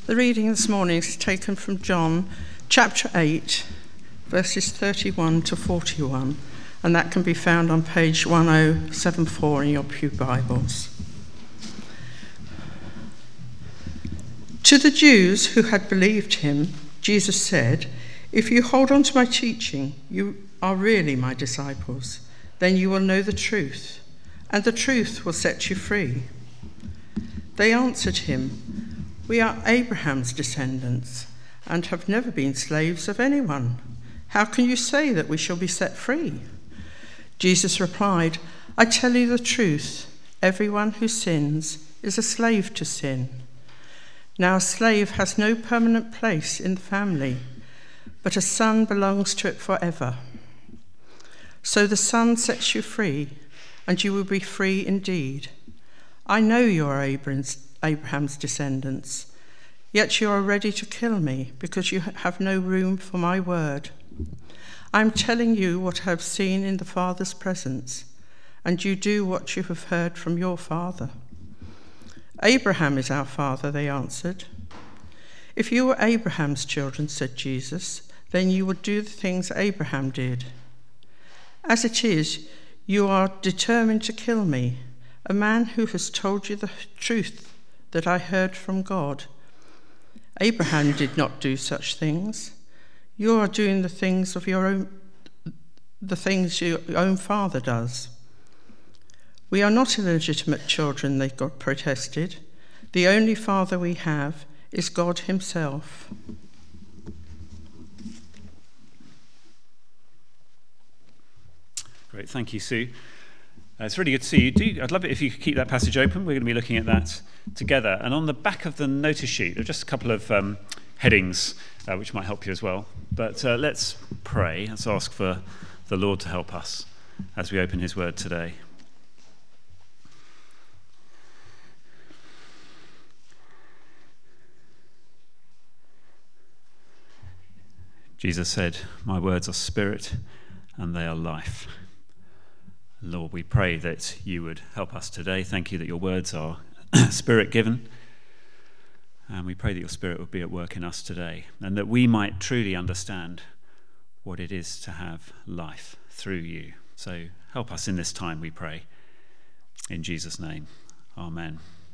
The reading this morning is taken from John chapter 8, verses 31 to 41, and that can be found on page 1074 in your Pew Bibles. To the Jews who had believed him, Jesus said, "If you hold on to my teaching, you are really my disciples. Then you will know the truth, and the truth will set you free." They answered him, "We are Abraham's descendants and have never been slaves of anyone. How can you say that we shall be set free?" Jesus replied, "I tell you the truth. Everyone who sins is a slave to sin. Now a slave has no permanent place in the family, but a son belongs to it forever. So the Son sets you free, and you will be free indeed. I know you are Abraham's descendants, yet you are ready to kill me because you have no room for my word. I am telling you what I have seen in the Father's presence, and you do what you have heard from your father." "Abraham is our father," they answered. "If you were Abraham's children," said Jesus, "then you would do the things Abraham did. As it is, you are determined to kill me, a man who has told you the truth that I heard from God. Abraham did not do such things. You are doing the things your own father does." "We are not illegitimate children," they protested. "The only father we have is God himself." Great, thank you, Sue. It's really good to see you. I'd love it if you could keep that passage open. We're going to be looking at that together. And on the back of the notice sheet, there are just a couple of headings which might help you as well. But let's pray. Let's ask for the Lord to help us as we open his word today. Jesus said, "My words are spirit and they are life." Lord, we pray that you would help us today. Thank you that your words are spirit-given. And we pray that your spirit would be at work in us today, and that we might truly understand what it is to have life through you. So help us in this time, we pray. In Jesus' name, amen.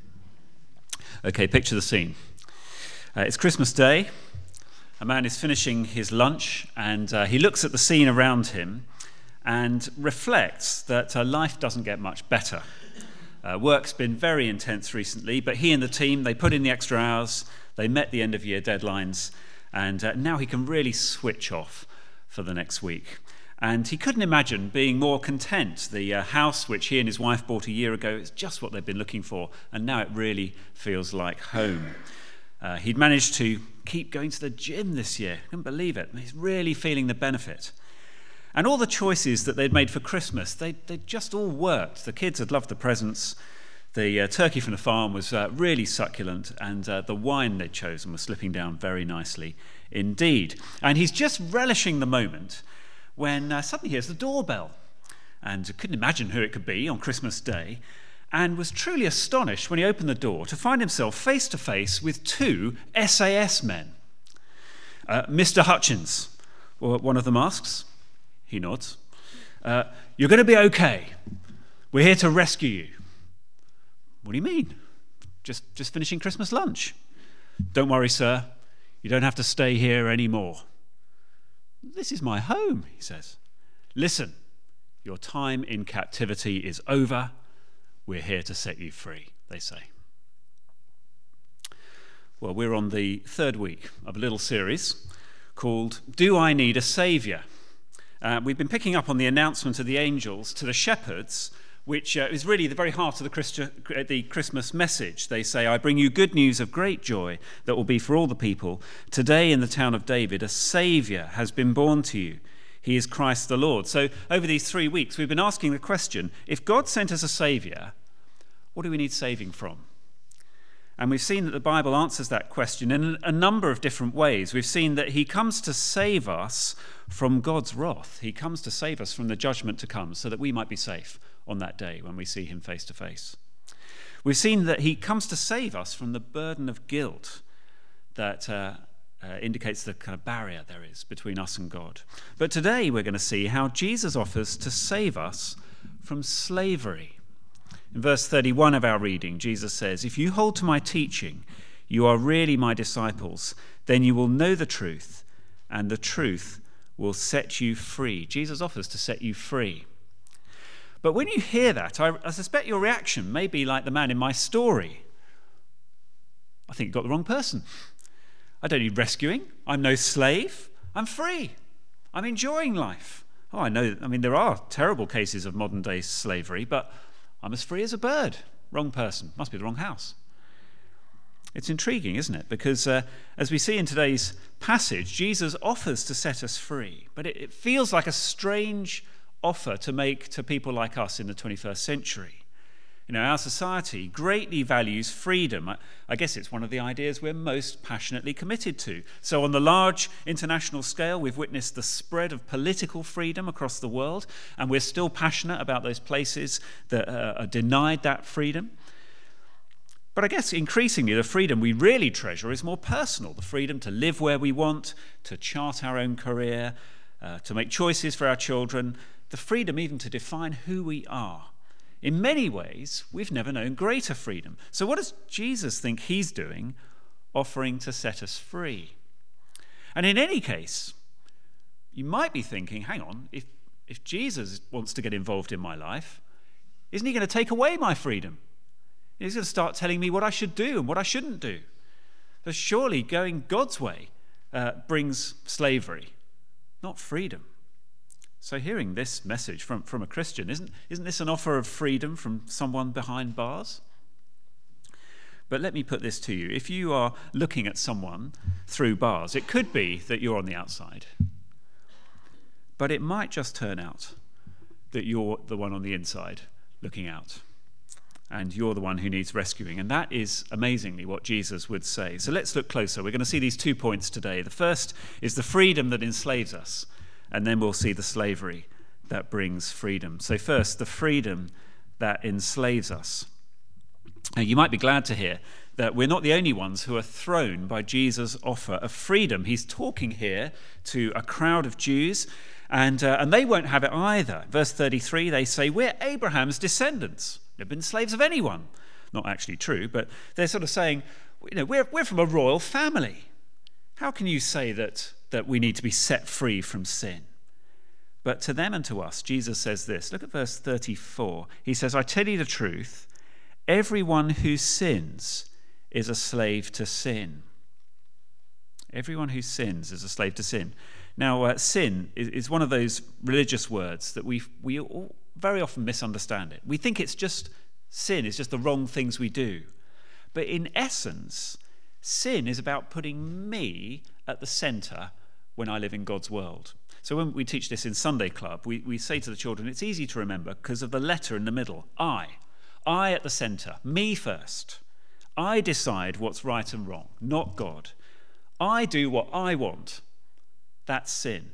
Okay, picture the scene. It's Christmas Day. A man is finishing his lunch, and he looks at the scene around him and reflects that life doesn't get much better. Work's been very intense recently, but he and the team, they put in the extra hours, they met the end-of-year deadlines, and now he can really switch off for the next week. And he couldn't imagine being more content. The house which he and his wife bought a year ago is just what they've been looking for, and now it really feels like home. He'd managed to keep going to the gym this year. Couldn't believe it. He's really feeling the benefit. And all the choices that they'd made for Christmas, they just all worked. The kids had loved the presents. The turkey from the farm was really succulent, and the wine they'd chosen was slipping down very nicely indeed. And he's just relishing the moment when suddenly he hears the doorbell, and couldn't imagine who it could be on Christmas Day, and was truly astonished when he opened the door to find himself face to face with two SAS men. "Mr. Hutchins," one of them asks. He nods. "You're going to be okay. We're here to rescue you." "What do you mean? Just finishing Christmas lunch." "Don't worry, sir. You don't have to stay here anymore." "This is my home," he says. "Listen, your time in captivity is over. We're here to set you free," they say. Well, we're on the third week of a little series called "Do I Need a Saviour?" We've been picking up on the announcement of the angels to the shepherds, which is really the very heart of the Christmas message. They say, "I bring you good news of great joy that will be for all the people. Today in the town of David, a Saviour has been born to you. He is Christ the Lord." So over these 3 weeks, we've been asking the question, if God sent us a Saviour, what do we need saving from? And we've seen that the Bible answers that question in a number of different ways. We've seen that he comes to save us from God's wrath. He comes to save us from the judgment to come so that we might be safe on that day when we see him face to face. We've seen that he comes to save us from the burden of guilt, that indicates the kind of barrier there is between us and God. But today we're going to see how Jesus offers to save us from slavery. In verse 31 of our reading, Jesus says, "If you hold to my teaching, you are really my disciples. Then you will know the truth, and the truth will set you free." Jesus offers to set you free. But when you hear that, I suspect your reaction may be like the man in my story. I think you got the wrong person. I don't need rescuing. I'm no slave. I'm free. I'm enjoying life. Oh, I know, there are terrible cases of modern day slavery, but I'm as free as a bird. Wrong person. Must be the wrong house. It's intriguing, isn't it? Because as we see in today's passage, Jesus offers to set us free, but it feels like a strange offer to make to people like us in the 21st century. Our society greatly values freedom. I guess it's one of the ideas we're most passionately committed to. So on the large international scale, we've witnessed the spread of political freedom across the world, and we're still passionate about those places that are denied that freedom. But I guess increasingly the freedom we really treasure is more personal, the freedom to live where we want, to chart our own career, to make choices for our children, the freedom even to define who we are. In many ways, we've never known greater freedom. So what does Jesus think he's doing, offering to set us free? And in any case, you might be thinking, hang on, if Jesus wants to get involved in my life, isn't he going to take away my freedom? He's going to start telling me what I should do and what I shouldn't do. So surely going God's way brings slavery, not freedom. So hearing this message from a Christian, isn't this an offer of freedom from someone behind bars? But let me put this to you. If you are looking at someone through bars, it could be that you're on the outside. But it might just turn out that you're the one on the inside looking out. And you're the one who needs rescuing. And that is amazingly what Jesus would say. So let's look closer. We're going to see these 2 points today. The first is the freedom that enslaves us. And then we'll see the slavery that brings freedom. So first, the freedom that enslaves us. Now, you might be glad to hear that we're not the only ones who are thrown by Jesus' offer of freedom. He's talking here to a crowd of Jews, and they won't have it either. Verse 33, they say, "We're Abraham's descendants. We've been slaves of anyone." Not actually true, but they're sort of saying, we're from a royal family. How can you say that we need to be set free from sin? But to them and to us, Jesus says this. Look at verse 34. He says, "I tell you the truth, everyone who sins is a slave to sin." Everyone who sins is a slave to sin. Now, sin is one of those religious words that we all very often misunderstand it. We think it's just sin, it's just the wrong things we do. But in essence, sin is about putting me at the centre when I live in God's world. So when we teach this in Sunday Club, we say to the children, it's easy to remember because of the letter in the middle. I at the centre, me first. I decide what's right and wrong, not God. I do what I want. That's sin.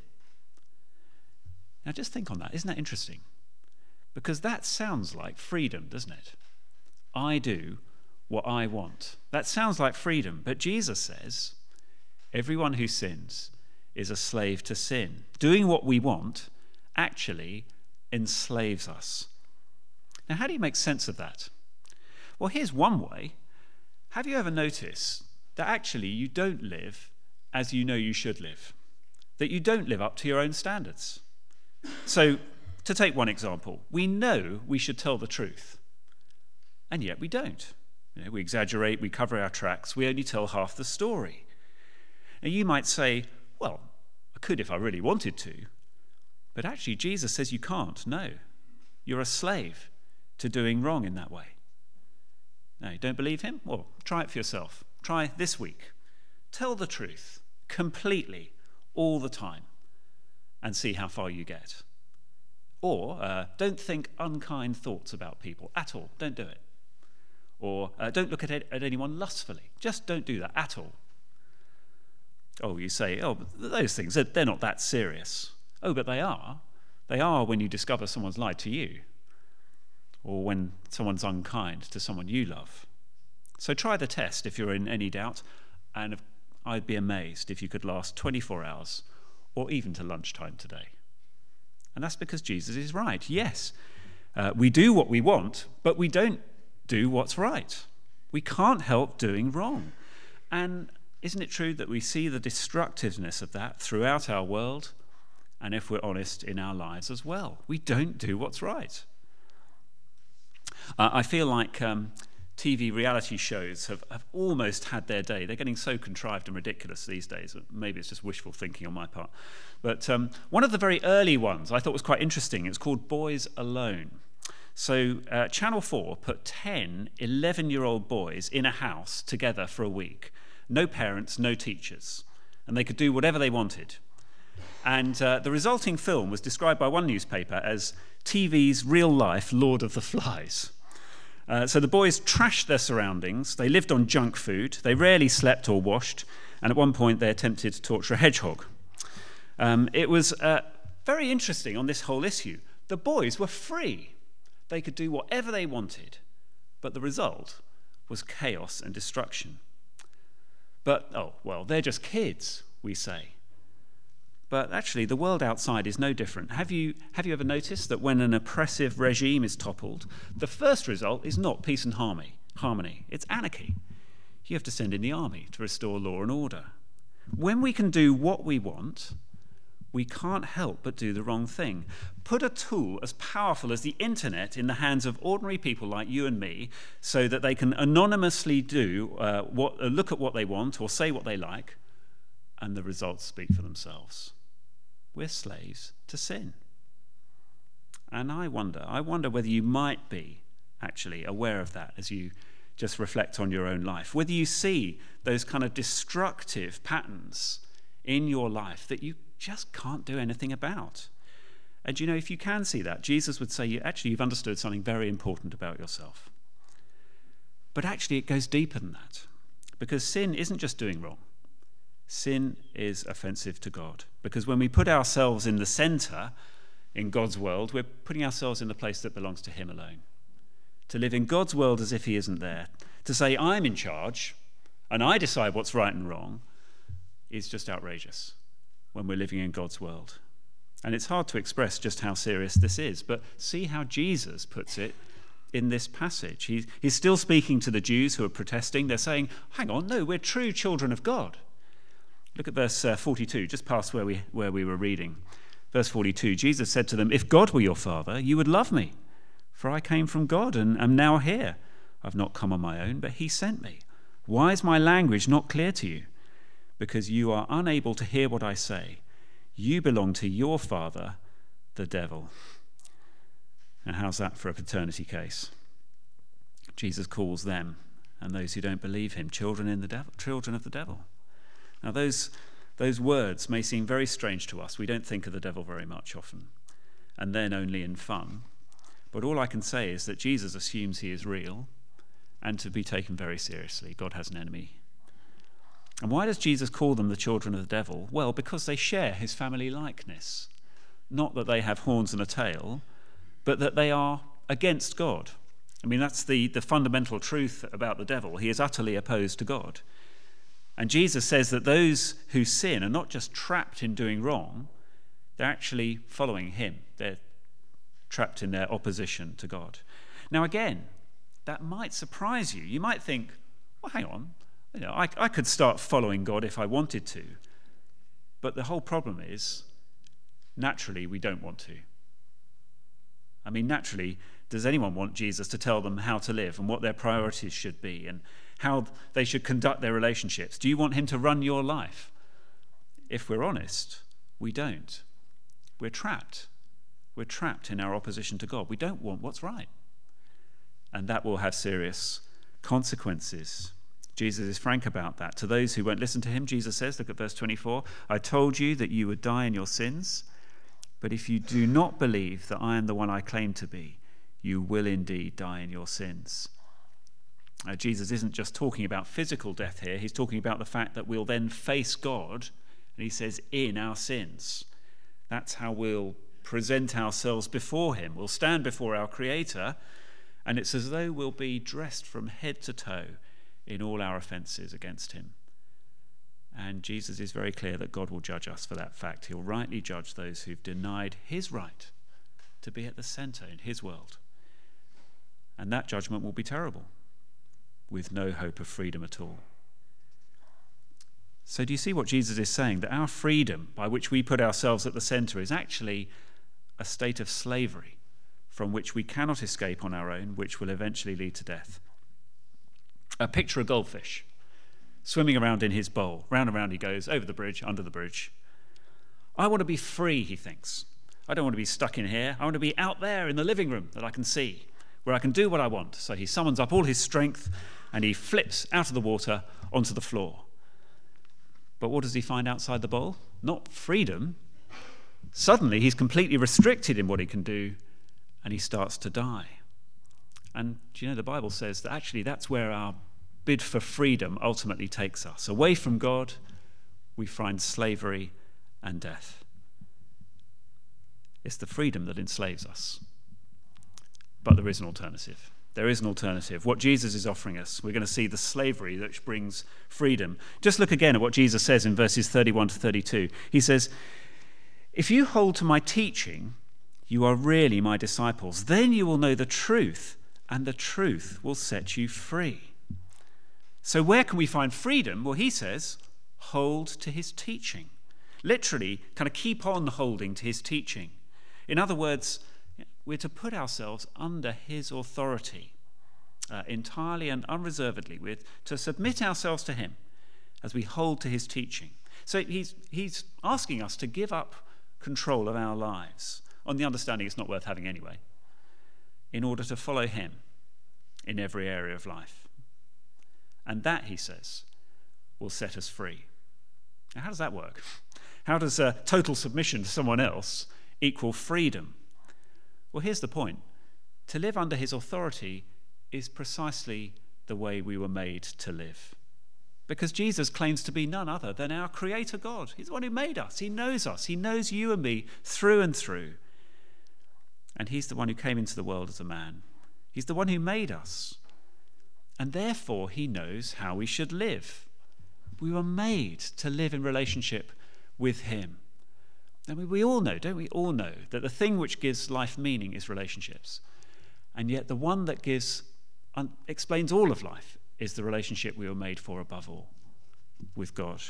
Now just think on that. Isn't that interesting? Because that sounds like freedom, doesn't it? I do what I want. That sounds like freedom. But Jesus says, everyone who sins is a slave to sin. Doing what we want actually enslaves us. Now, how do you make sense of that? Well, here's one way. Have you ever noticed that actually you don't live as you know you should live? That you don't live up to your own standards? So, to take one example, we know we should tell the truth, and yet we don't. We exaggerate, we cover our tracks, we only tell half the story. Now, you might say, well, I could if I really wanted to, but actually Jesus says you can't. No, you're a slave to doing wrong in that way. Now, you don't believe him? Well, try it for yourself. Try this week. Tell the truth completely, all the time, and see how far you get. Or don't think unkind thoughts about people at all. Don't do it. Or don't look at anyone lustfully. Just don't do that at all. Oh, you say, but those things, they're not that serious. Oh, but they are. They are when you discover someone's lied to you, or when someone's unkind to someone you love. So try the test if you're in any doubt. And I'd be amazed if you could last 24 hours or even to lunchtime today. And that's because Jesus is right. Yes, we do what we want, but we don't do what's right. We can't help doing wrong. And isn't it true that we see the destructiveness of that throughout our world, and if we're honest, in our lives as well? We don't do what's right. I feel like TV reality shows have almost had their day. They're getting so contrived and ridiculous these days. Maybe it's just wishful thinking on my part. But one of the very early ones I thought was quite interesting. It's called Boys Alone. So Channel 4 put 10 11-year-old boys in a house together for a week. No parents, no teachers. And they could do whatever they wanted. And the resulting film was described by one newspaper as TV's real-life Lord of the Flies. So the boys trashed their surroundings. They lived on junk food. They rarely slept or washed. And at one point, they attempted to torture a hedgehog. It was very interesting on this whole issue. The boys were free. They could do whatever they wanted. But the result was chaos and destruction. But, oh, well, they're just kids, we say. But actually, the world outside is no different. Have you ever noticed that when an oppressive regime is toppled, the first result is not peace and harmony. It's anarchy. You have to send in the army to restore law and order. When we can do what we want, we can't help but do the wrong thing. Put a tool as powerful as the internet in the hands of ordinary people like you and me so that they can anonymously look at what they want or say what they like, and the results speak for themselves. We're slaves to sin. And I wonder whether you might be actually aware of that as you just reflect on your own life, whether you see those kind of destructive patterns in your life that you just can't do anything about. And you know, if you can see that, Jesus would say, you've understood something very important about yourself. But actually it goes deeper than that, because sin isn't just doing wrong. Sin is offensive to God, because when we put ourselves in the center in God's world, we're putting ourselves in the place that belongs to him alone. To live in God's world as if he isn't there, to say I'm in charge and I decide what's right and wrong, is just outrageous when we're living in God's world. And it's hard to express just how serious this is, but see how Jesus puts it in this passage. He's still speaking to the Jews who are protesting. They're saying, hang on, no, we're true children of God. Look at verse 42, just past where we were reading. Verse 42, Jesus said to them, if God were your father, you would love me, for I came from God and am now here. I've not come on my own, but he sent me. Why is my language not clear to you? Because you are unable to hear what I say. You belong to your father, the devil. And how's that for a paternity case? Jesus calls them and those who don't believe him children of the devil. Now those words may seem very strange to us. We don't think of the devil very much often, and then only in fun. But all I can say is that Jesus assumes he is real and to be taken very seriously. God has an enemy. And why does Jesus call them the children of the devil? Well, because they share his family likeness. Not that they have horns and a tail, but that they are against God. I mean, that's the fundamental truth about the devil. He is utterly opposed to God. And Jesus says that those who sin are not just trapped in doing wrong, they're actually following him. They're trapped in their opposition to God. Now again, that might surprise you. You might think, well, hang on, I could start following God if I wanted to. But the whole problem is, naturally, we don't want to. I mean, naturally, does anyone want Jesus to tell them how to live and what their priorities should be and how they should conduct their relationships? Do you want him to run your life? If we're honest, we don't. We're trapped. We're trapped in our opposition to God. We don't want what's right. And that will have serious consequences. Jesus is frank about that. To those who won't listen to him, Jesus says, look at verse 24, I told you that you would die in your sins, but if you do not believe that I am the one I claim to be, you will indeed die in your sins. Jesus isn't just talking about physical death here. He's talking about the fact that we'll then face God, and he says, in our sins. That's how we'll present ourselves before him. We'll stand before our Creator, and it's as though we'll be dressed from head to toe in all our offences against him. And Jesus is very clear that God will judge us for that fact. He'll rightly judge those who've denied his right to be at the centre in his world. And that judgment will be terrible, with no hope of freedom at all. So do you see what Jesus is saying? That our freedom, by which we put ourselves at the centre, is actually a state of slavery from which we cannot escape on our own, which will eventually lead to death. Picture a goldfish swimming around in his bowl. Round and round he goes, over the bridge, under the bridge. I want to be free, he thinks. I don't want to be stuck in here. I want to be out there in the living room that I can see, where I can do what I want. So he summons up all his strength and he flips out of the water onto the floor. But what does he find outside the bowl? Not freedom. Suddenly he's completely restricted in what he can do, and he starts to die. And do you know, the Bible says that actually that's where our bid for freedom ultimately takes us. Away from God, we find slavery and death. It's the freedom that enslaves us. But there is an alternative. There is an alternative. What Jesus is offering us, we're going to see the slavery that brings freedom. Just look again at what Jesus says in verses 31 to 32. He says, if you hold to my teaching, you are really my disciples. Then you will know the truth, and the truth will set you free. So where can we find freedom? Well, he says, hold to his teaching. Literally, kind of keep on holding to his teaching. In other words, we're to put ourselves under his authority entirely and unreservedly. We're to submit ourselves to him as we hold to his teaching. So he's asking us to give up control of our lives on the understanding it's not worth having anyway, in order to follow him in every area of life. And that, he says, will set us free. Now, how does that work? How does total submission to someone else equal freedom? Well, here's the point. To live under his authority is precisely the way we were made to live. Because Jesus claims to be none other than our Creator God. He's the one who made us. He knows us. He knows you and me through and through. And he's the one who came into the world as a man. He's the one who made us. And therefore, he knows how we should live. We were made to live in relationship with him. I mean, we all know, don't we all know, that the thing which gives life meaning is relationships. And yet the one that explains all of life is the relationship we were made for above all, with God.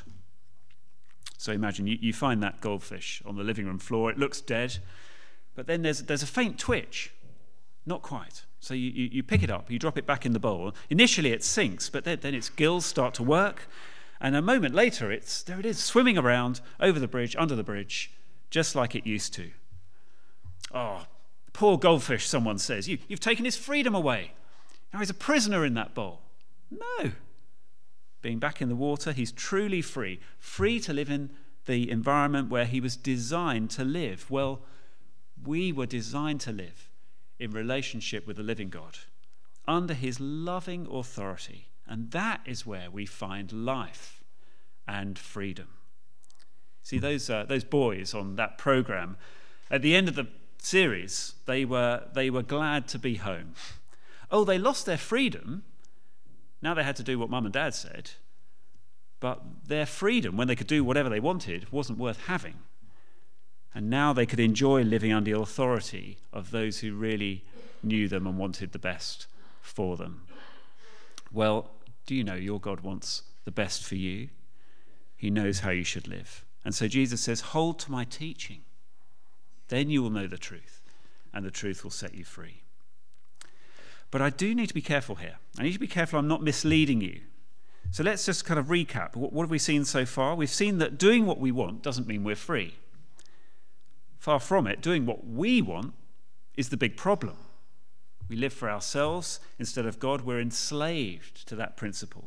So imagine you find that goldfish on the living room floor. It looks dead, but then there's a faint twitch. Not quite. So you pick it up, you drop it back in the bowl. Initially it sinks, but then its gills start to work. And a moment later, there it is, swimming around over the bridge, under the bridge, just like it used to. Oh, poor goldfish, someone says. You've taken his freedom away. Now he's a prisoner in that bowl. No. Being back in the water, he's truly free. Free to live in the environment where he was designed to live. Well, we were designed to live in relationship with the living God, under his loving authority. And that is where we find life and freedom. See, those boys on that program, at the end of the series, they were glad to be home. Oh, they lost their freedom. Now they had to do what Mum and Dad said. But their freedom, when they could do whatever they wanted, wasn't worth having. And now they could enjoy living under the authority of those who really knew them and wanted the best for them. Well, do you know your God wants the best for you? He knows how you should live. And so Jesus says, hold to my teaching. Then you will know the truth, and the truth will set you free. But I do need to be careful here. I need to be careful I'm not misleading you. So let's just kind of recap. What have we seen so far? We've seen that doing what we want doesn't mean we're free. Far from it. Doing what we want is the big problem. We live for ourselves instead of God. We're enslaved to that principle.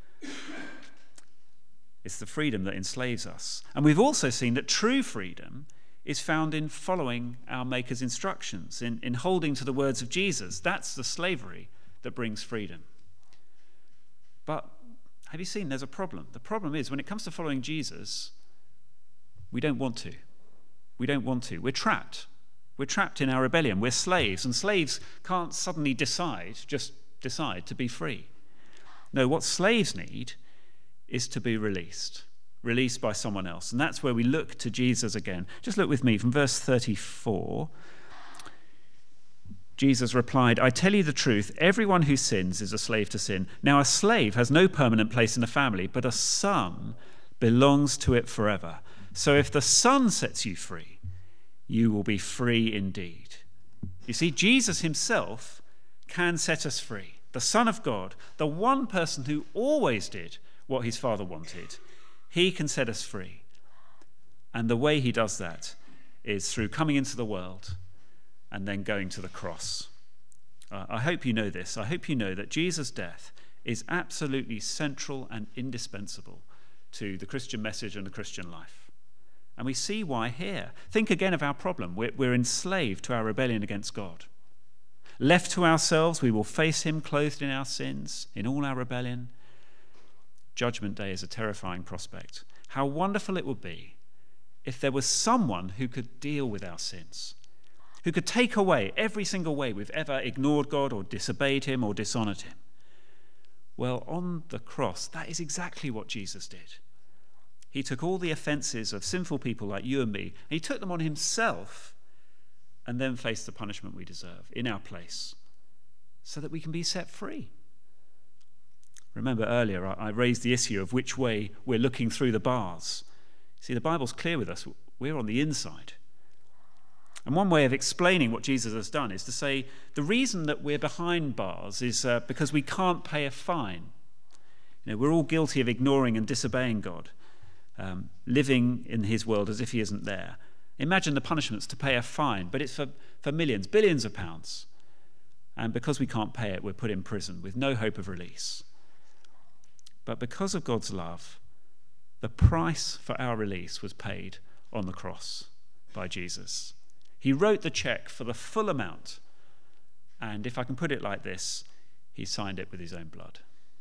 It's the freedom that enslaves us. And we've also seen that true freedom is found in following our Maker's instructions, in holding to the words of Jesus. That's the slavery that brings freedom. But have you seen there's a problem? The problem is when it comes to following Jesus, we don't want to. We don't want to. We're trapped. We're trapped in our rebellion. We're slaves, and slaves can't suddenly just decide to be free. No, what slaves need is to be released. released by someone else. And that's where we look to Jesus again. Just look with me from verse 34. Jesus replied, "I tell you the truth, everyone who sins is a slave to sin. Now a slave has no permanent place in a family, but a son belongs to it forever. So if the Son sets you free, you will be free indeed." You see, Jesus himself can set us free. The Son of God, the one person who always did what his Father wanted, he can set us free. And the way he does that is through coming into the world and then going to the cross. I hope you know this. I hope you know that Jesus' death is absolutely central and indispensable to the Christian message and the Christian life. And we see why here. Think again of our problem. We're enslaved to our rebellion against God. Left to ourselves, we will face him clothed in our sins, in all our rebellion. Judgment Day is a terrifying prospect. How wonderful it would be if there was someone who could deal with our sins, who could take away every single way we've ever ignored God or disobeyed him or dishonored him. Well, on the cross, that is exactly what Jesus did. He took all the offences of sinful people like you and me, and he took them on himself and then faced the punishment we deserve in our place so that we can be set free. Remember earlier I raised the issue of which way we're looking through the bars. See, the Bible's clear with us. We're on the inside. And one way of explaining what Jesus has done is to say the reason that we're behind bars is because we can't pay a fine. We're all guilty of ignoring and disobeying God. Living in his world as if he isn't there. Imagine the punishments to pay a fine, but it's for millions, billions of pounds. And because we can't pay it, we're put in prison with no hope of release. But because of God's love, the price for our release was paid on the cross by Jesus. He wrote the check for the full amount, and if I can put it like this, he signed it with his own blood.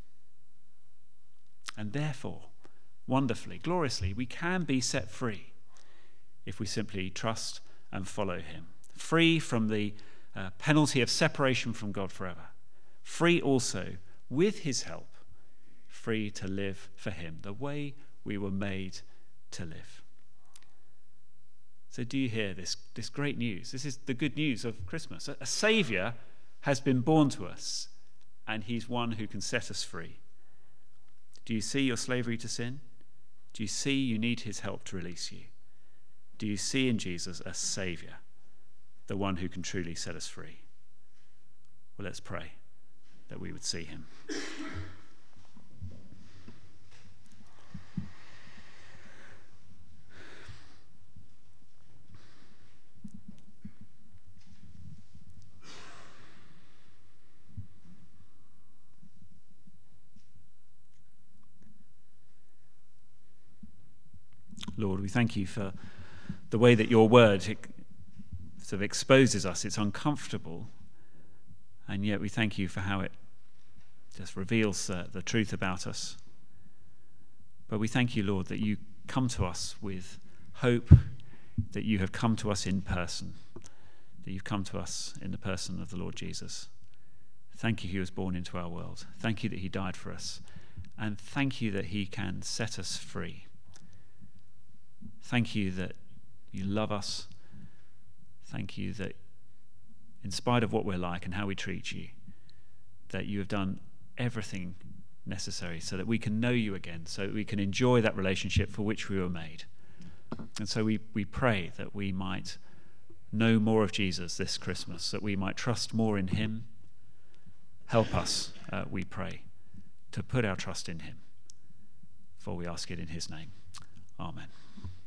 And therefore, wonderfully, gloriously, we can be set free if we simply trust and follow him. Free from the penalty of separation from God forever. Free also, with his help, free to live for him, the way we were made to live. So do you hear this great news? This is the good news of Christmas. A Saviour has been born to us, and he's one who can set us free. Do you see your slavery to sin? Do you see you need his help to release you? Do you see in Jesus a Saviour, the one who can truly set us free? Well, let's pray that we would see him. Lord, we thank you for the way that your word sort of exposes us. It's uncomfortable, and yet we thank you for how it just reveals the truth about us. But we thank you, Lord, that you come to us with hope, that you have come to us in person, that you've come to us in the person of the Lord Jesus. Thank you he was born into our world. Thank you that he died for us, and thank you that he can set us free. Thank you that you love us. Thank you that in spite of what we're like and how we treat you, that you have done everything necessary so that we can know you again, so that we can enjoy that relationship for which we were made. And so we pray that we might know more of Jesus this Christmas, that we might trust more in him. Help us, we pray, to put our trust in him. For we ask it in his name. Amen.